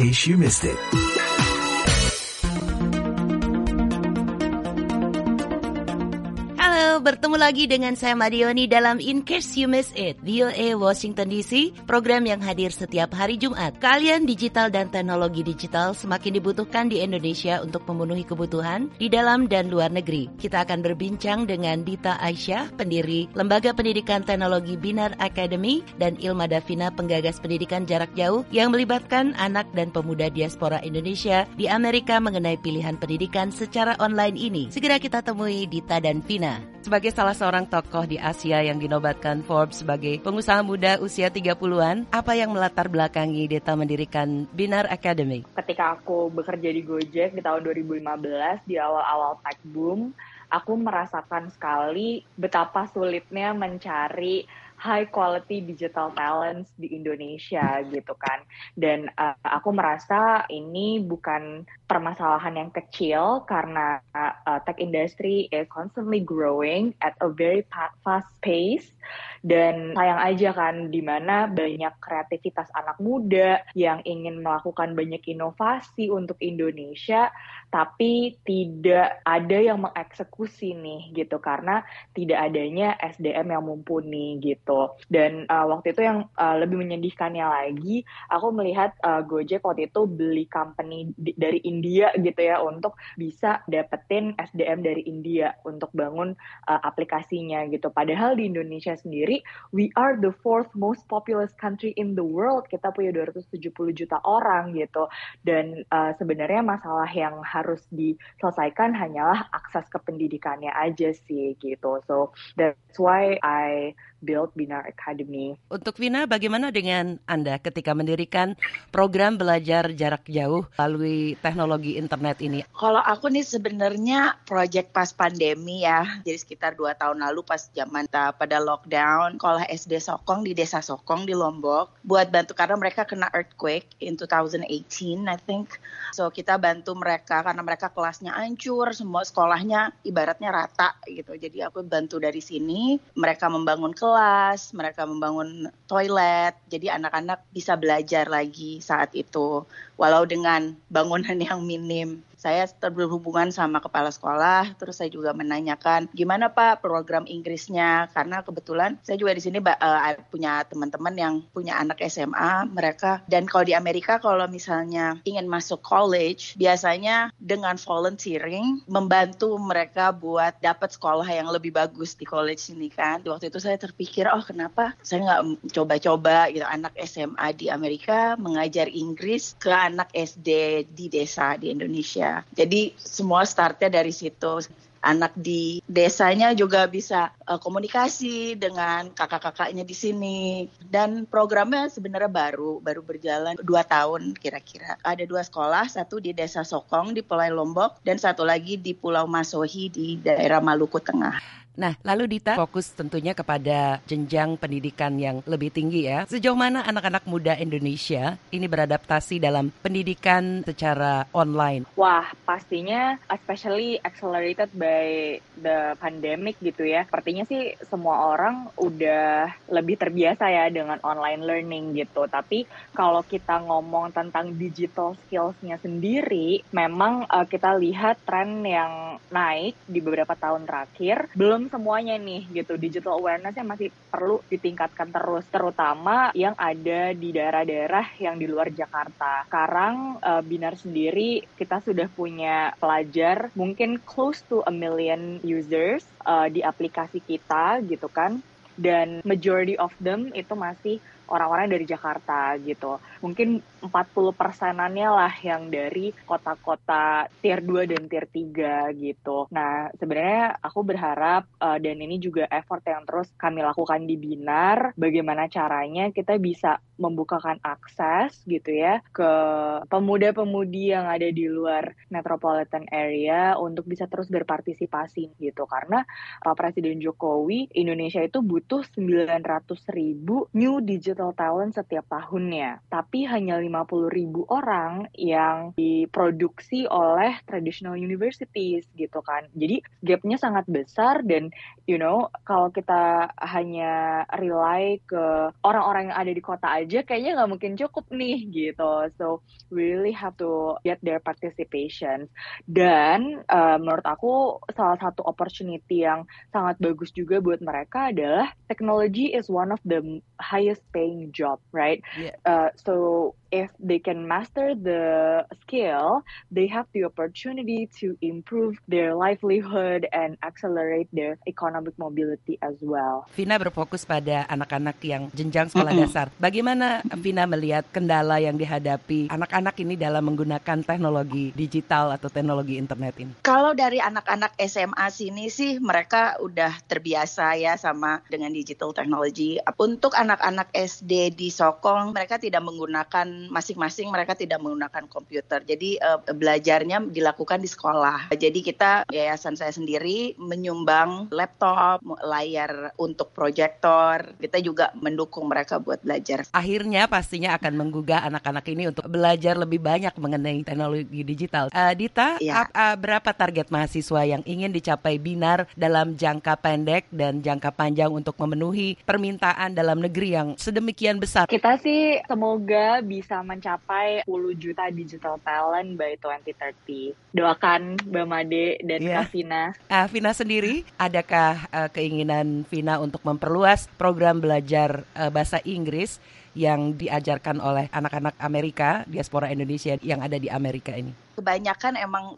case you missed it. Halo, bertemu lagi dengan saya Madioni dalam In Case You Miss It, VOA Washington DC, program yang hadir setiap hari Jumat. Keahlian digital dan teknologi digital semakin dibutuhkan di Indonesia untuk memenuhi kebutuhan di dalam dan luar negeri. Kita akan berbincang dengan Dita Aisyah, pendiri Lembaga Pendidikan Teknologi Binar Academy, dan Ilma Davina, penggagas pendidikan jarak jauh yang melibatkan anak dan pemuda diaspora Indonesia di Amerika mengenai pilihan pendidikan secara online ini. Segera kita temui Dita dan Vina. Sebagai salah seorang tokoh di Asia yang dinobatkan Forbes sebagai pengusaha muda usia 30-an, apa yang melatar belakangi Dita mendirikan Binar Academy? Ketika aku bekerja di Gojek di tahun 2015, di awal-awal tech boom, aku merasakan sekali betapa sulitnya mencari high quality digital talents di Indonesia gitu kan. Dan aku merasa ini bukan permasalahan yang kecil karena tech industry is constantly growing at a very fast pace. Dan sayang aja kan, di mana banyak kreativitas anak muda yang ingin melakukan banyak inovasi untuk Indonesia, tapi tidak ada yang mengeksekusi nih gitu, karena tidak adanya SDM yang mumpuni gitu. Dan waktu itu yang lebih menyedihkannya lagi, aku melihat Gojek waktu itu beli company dari India gitu ya, untuk bisa dapetin SDM dari India untuk bangun aplikasinya gitu. Padahal di Indonesia sendiri, we are the fourth most populous country in the world. Kita punya 270 juta orang gitu. Dan sebenarnya masalah yang harus diselesaikan hanyalah akses ke pendidikannya aja sih gitu. So that's why I built Binar Academy. Untuk Vina, bagaimana dengan Anda ketika mendirikan program belajar jarak jauh melalui teknologi internet ini? Kalau aku nih sebenarnya project pas pandemi ya, jadi sekitar 2 tahun lalu pas zaman pada lockdown, sekolah SD Sokong di Desa Sokong di Lombok, buat bantu karena mereka kena earthquake in 2018 I think. So kita bantu mereka karena mereka kelasnya hancur, semua sekolahnya ibaratnya rata gitu. Jadi aku bantu dari sini, mereka membangun kelas, mereka membangun toilet, jadi anak-anak bisa belajar lagi saat itu, walau dengan bangunan yang minim. Saya berhubungan sama kepala sekolah, terus saya juga menanyakan gimana Pak program Inggrisnya, karena kebetulan saya juga di sini punya teman-teman yang punya anak SMA, mereka, dan kalau di Amerika kalau misalnya ingin masuk college, biasanya dengan volunteering membantu mereka buat dapat sekolah yang lebih bagus di college ini kan. Waktu itu saya terpikir, oh kenapa saya nggak coba-coba gitu, anak SMA di Amerika mengajar Inggris ke anak SD di desa di Indonesia. Jadi semua startnya dari situ. Anak di desanya juga bisa komunikasi dengan kakak-kakaknya di sini. Dan programnya sebenarnya baru berjalan 2 tahun kira-kira. Ada 2 sekolah, satu di Desa Sokong di Pulau Lombok dan satu lagi di Pulau Masohi di daerah Maluku Tengah. Nah, lalu Dita fokus tentunya kepada jenjang pendidikan yang lebih tinggi ya. Sejauh mana anak-anak muda Indonesia ini beradaptasi dalam pendidikan secara online? Wah, pastinya especially accelerated by the pandemic gitu ya. Sepertinya sih semua orang udah lebih terbiasa ya dengan online learning gitu. Tapi kalau kita ngomong tentang digital skills-nya sendiri, memang kita lihat tren yang naik di beberapa tahun terakhir. Belum semuanya nih gitu, digital awareness-nya masih perlu ditingkatkan terus, terutama yang ada di daerah-daerah yang di luar Jakarta. Sekarang Binar sendiri kita sudah punya pelajar mungkin close to 1 million users di aplikasi kita gitu kan, dan majority of them itu masih orang-orang dari Jakarta gitu. Mungkin 40%-annya lah yang dari kota-kota tier 2 dan tier 3 gitu. Nah, sebenarnya aku berharap dan ini juga effort yang terus kami lakukan di Binar, bagaimana caranya kita bisa membukakan akses gitu ya ke pemuda-pemudi yang ada di luar metropolitan area untuk bisa terus berpartisipasi gitu. Karena Presiden Jokowi, Indonesia itu butuh 900.000 new digital digital talent setiap tahunnya, tapi hanya 50.000 orang yang diproduksi oleh traditional universities gitu kan. Jadi gapnya sangat besar dan kalau kita hanya rely ke orang-orang yang ada di kota aja, kayaknya nggak mungkin cukup nih gitu. So we really have to get their participation. Dan menurut aku salah satu opportunity yang sangat bagus juga buat mereka adalah technology is one of the highest paying job, right? Yeah. So if they can master the skill, they have the opportunity to improve their livelihood and accelerate their economic mobility as well. Vina berfokus pada anak-anak yang jenjang sekolah dasar. Bagaimana Vina melihat kendala yang dihadapi anak-anak ini dalam menggunakan teknologi digital atau teknologi internet ini? Kalau dari anak-anak SMA sini sih mereka udah terbiasa ya sama dengan digital technology. Untuk anak-anak SD di Sokong mereka tidak menggunakan masing-masing mereka tidak menggunakan komputer. Jadi belajarnya dilakukan di sekolah. Jadi kita yayasan saya sendiri menyumbang laptop, layar untuk proyektor. Kita juga mendukung mereka buat belajar. Akhirnya pastinya akan menggugah anak-anak ini untuk belajar lebih banyak mengenai teknologi digital. Dita, Ya. Berapa target mahasiswa yang ingin dicapai Binar dalam jangka pendek dan jangka panjang untuk memenuhi permintaan dalam negeri yang sedemikian besar? Kita sih semoga bisa mencapai 10 juta digital talent by 2030. Doakan Mbak Made dan Kak Vina. Vina sendiri, adakah keinginan Vina untuk memperluas program belajar bahasa Inggris yang diajarkan oleh anak-anak Amerika, diaspora Indonesia yang ada di Amerika ini? Kebanyakan emang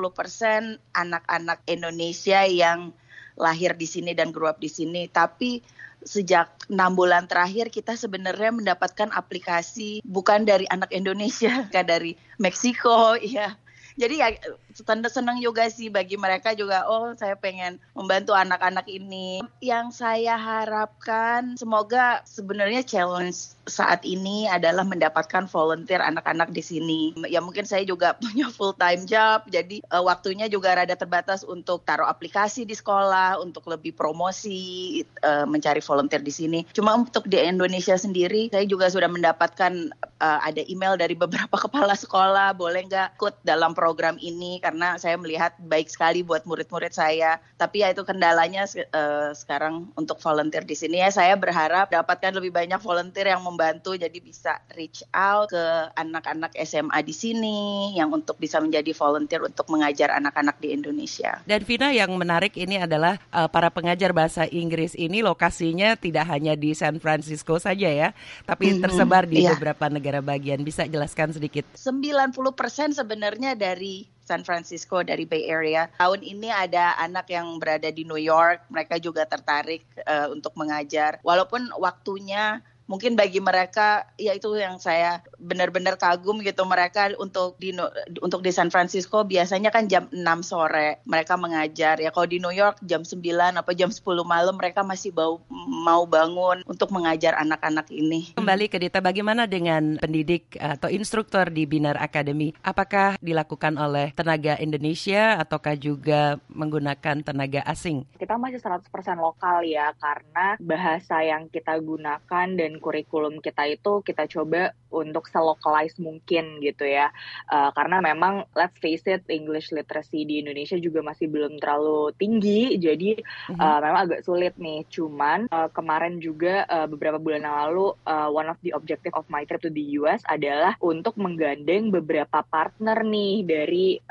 80% anak-anak Indonesia yang lahir di sini dan grow up di sini, tapi sejak 6 bulan terakhir kita sebenarnya mendapatkan aplikasi bukan dari anak Indonesia, dari Meksiko, ya. Jadi ya senang juga sih bagi mereka juga, saya pengen membantu anak-anak ini. Yang saya harapkan semoga sebenarnya challenge saat ini adalah mendapatkan volunteer anak-anak di sini. Ya mungkin saya juga punya full time job, jadi waktunya juga rada terbatas untuk taruh aplikasi di sekolah, untuk lebih promosi, mencari volunteer di sini. Cuma untuk di Indonesia sendiri, saya juga sudah mendapatkan ada email dari beberapa kepala sekolah, boleh nggak ikut dalam program ini, karena saya melihat baik sekali buat murid-murid saya. Tapi ya itu kendalanya sekarang untuk volunteer di sini. Ya saya berharap dapatkan lebih banyak volunteer yang membantu, jadi bisa reach out ke anak-anak SMA di sini yang untuk bisa menjadi volunteer untuk mengajar anak-anak di Indonesia. Dan Vina, yang menarik ini adalah para pengajar bahasa Inggris ini lokasinya tidak hanya di San Francisco saja ya, tapi tersebar di beberapa negara bagian. Bisa jelaskan sedikit? 90% sebenarnya dari San Francisco, dari Bay Area. Tahun ini ada anak yang berada di New York, mereka juga tertarik untuk mengajar. Walaupun waktunya mungkin bagi mereka, ya itu yang saya benar-benar kagum gitu, mereka untuk di San Francisco biasanya kan jam 6 sore mereka mengajar. Ya kalau di New York jam 9 apa jam 10 malam mereka masih mau bangun untuk mengajar anak-anak ini. Kembali ke Dita, bagaimana dengan pendidik atau instruktur di Binar Academy? Apakah dilakukan oleh tenaga Indonesia ataukah juga menggunakan tenaga asing? Kita masih 100% lokal ya, karena bahasa yang kita gunakan dan kurikulum kita itu kita coba untuk se-localize mungkin gitu ya. Karena memang let's face it, English literacy di Indonesia juga masih belum terlalu tinggi, jadi memang agak sulit nih. Cuman kemarin juga beberapa bulan yang lalu one of the objective of my trip to the US adalah untuk menggandeng beberapa partner nih dari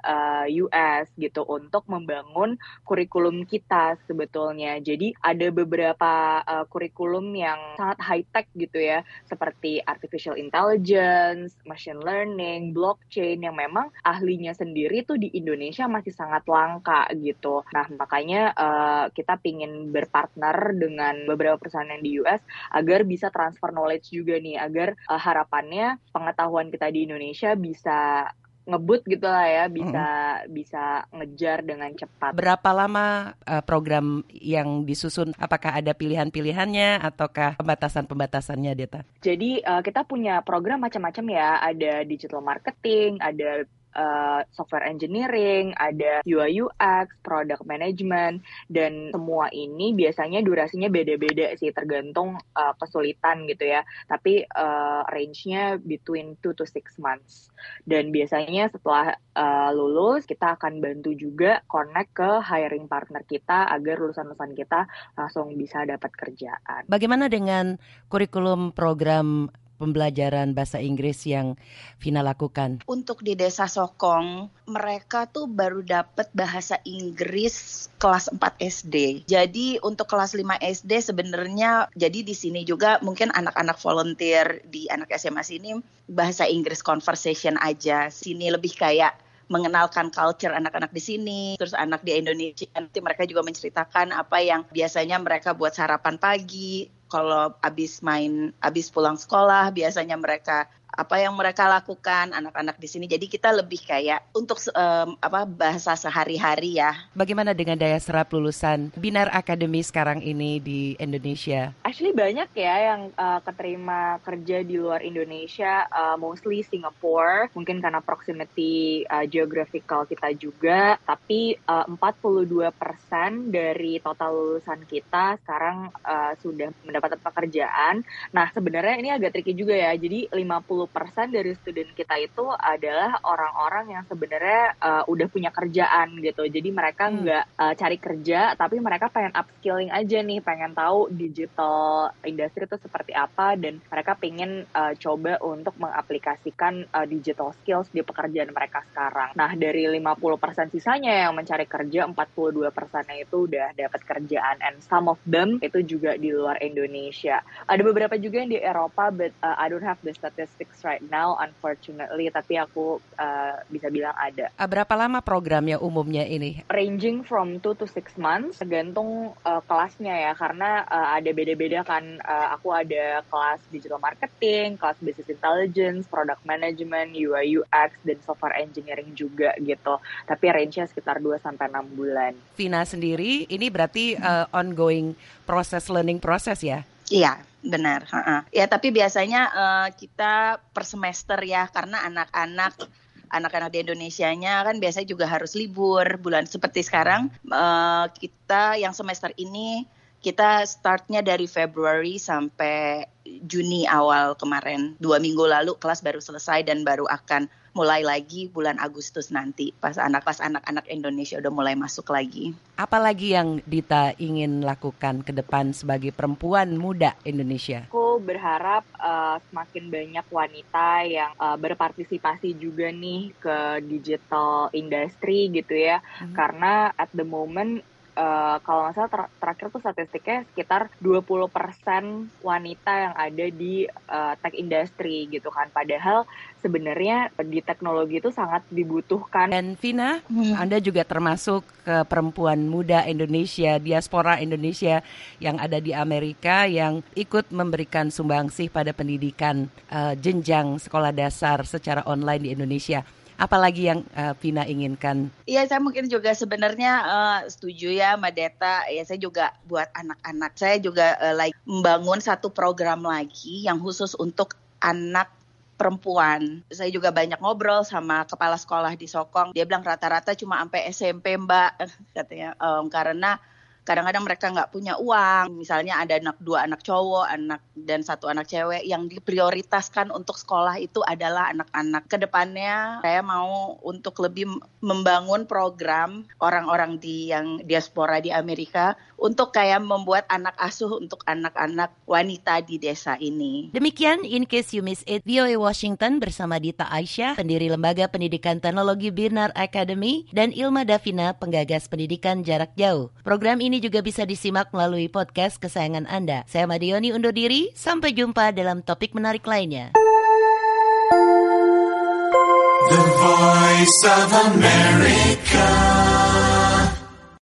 US gitu untuk membangun kurikulum kita sebetulnya. Jadi ada beberapa kurikulum yang sangat high-tech gitu ya, seperti artificial intelligence, machine learning, blockchain, yang memang ahlinya sendiri tuh di Indonesia masih sangat langka gitu. Nah makanya kita pingin berpartner dengan beberapa perusahaan yang di US agar bisa transfer knowledge juga nih, agar harapannya pengetahuan kita di Indonesia bisa ngebut gitu lah ya, bisa ngejar dengan cepat. Berapa lama program yang disusun? Apakah ada pilihan-pilihannya ataukah pembatasan-pembatasannya, Dita? Jadi kita punya program macam-macam ya, ada digital marketing, ada software engineering, ada UI UX, product management, dan semua ini biasanya durasinya beda-beda sih, tergantung kesulitan gitu ya. Tapi range-nya between 2 to 6 months. Dan biasanya setelah lulus, kita akan bantu juga connect ke hiring partner kita agar lulusan-lulusan kita langsung bisa dapat kerjaan. Bagaimana dengan kurikulum program pembelajaran bahasa Inggris yang Vina lakukan? Untuk di Desa Sokong, mereka tuh baru dapat bahasa Inggris kelas 4 SD. Jadi untuk kelas 5 SD sebenarnya, jadi di sini juga mungkin anak-anak volunteer di anak SMA sini bahasa Inggris conversation aja. Sini lebih kayak mengenalkan culture anak-anak di sini, terus anak di Indonesia nanti mereka juga menceritakan apa yang biasanya mereka buat sarapan pagi. Kalau abis pulang sekolah, biasanya mereka apa yang mereka lakukan anak-anak di sini. Jadi kita lebih kayak untuk bahasa sehari-hari ya. Bagaimana dengan daya serap lulusan Binar Academy sekarang ini di Indonesia? Actually banyak ya yang keterima kerja di luar Indonesia, mostly Singapore, mungkin karena proximity geographical kita juga. Tapi 42% dari total lulusan kita sekarang sudah mendapat pekerjaan. Nah sebenarnya ini agak tricky juga ya. Jadi 50% dari student kita itu adalah orang-orang yang sebenarnya udah punya kerjaan gitu. Jadi mereka nggak cari kerja, tapi mereka pengen upskilling aja nih, pengen tahu digital industry itu seperti apa, dan mereka pengen coba untuk mengaplikasikan digital skills di pekerjaan mereka sekarang. Nah dari 50% sisanya yang mencari kerja, 42%-nya itu udah dapat kerjaan, and some of them itu juga di luar Indonesia. Ada beberapa juga yang di Eropa, but I don't have the statistics right now, unfortunately, tapi aku bisa bilang ada. Berapa lama programnya umumnya ini? Ranging from 2 to 6 months, tergantung kelasnya ya, karena ada beda-beda kan. Aku ada kelas digital marketing, kelas business intelligence, product management, UI UX, dan software engineering juga gitu. Tapi range-nya sekitar 2-6 bulan. Vina sendiri, ini berarti ongoing learning process ya? Iya, benar. Ya, tapi biasanya kita per semester ya, karena anak-anak di Indonesianya kan biasanya juga harus libur bulan seperti sekarang. Kita yang semester ini kita startnya dari Februari sampai Juni awal kemarin. 2 minggu lalu kelas baru selesai dan baru akan mulai lagi bulan Agustus nanti pas anak-anak Indonesia udah mulai masuk lagi. Apalagi yang Dita ingin lakukan ke depan sebagai perempuan muda Indonesia? Aku berharap semakin banyak wanita yang berpartisipasi juga nih ke digital industry gitu ya. Karena at the moment kalau nggak salah terakhir tuh statistiknya sekitar 20% wanita yang ada di tech industry gitu kan. Padahal sebenarnya di teknologi itu sangat dibutuhkan. Dan Vina, Anda juga termasuk ke perempuan muda Indonesia, diaspora Indonesia yang ada di Amerika yang ikut memberikan sumbangsih pada pendidikan jenjang sekolah dasar secara online di Indonesia. Apalagi yang Vina inginkan? Iya, saya mungkin juga sebenarnya setuju ya sama Deta. Ya, saya juga buat anak-anak. Saya juga membangun satu program lagi yang khusus untuk anak perempuan. Saya juga banyak ngobrol sama kepala sekolah di Sokong. Dia bilang rata-rata cuma sampai SMP, Mbak, katanya. Karena kadang-kadang mereka nggak punya uang. Misalnya ada 2 anak cowok, dan 1 anak cewek. Yang diprioritaskan untuk sekolah itu adalah anak-anak. Kedepannya saya mau untuk lebih membangun program orang-orang yang diaspora di Amerika untuk kayak membuat anak asuh untuk anak-anak wanita di desa ini. Demikian In Case You Miss It, VOA Washington bersama Dita Aisyah, pendiri Lembaga Pendidikan Teknologi Binar Academy, dan Ilma Davina, penggagas pendidikan jarak jauh. Program ini juga bisa disimak melalui podcast kesayangan Anda. Saya Madioni undur diri, sampai jumpa dalam topik menarik lainnya. The Voice of America.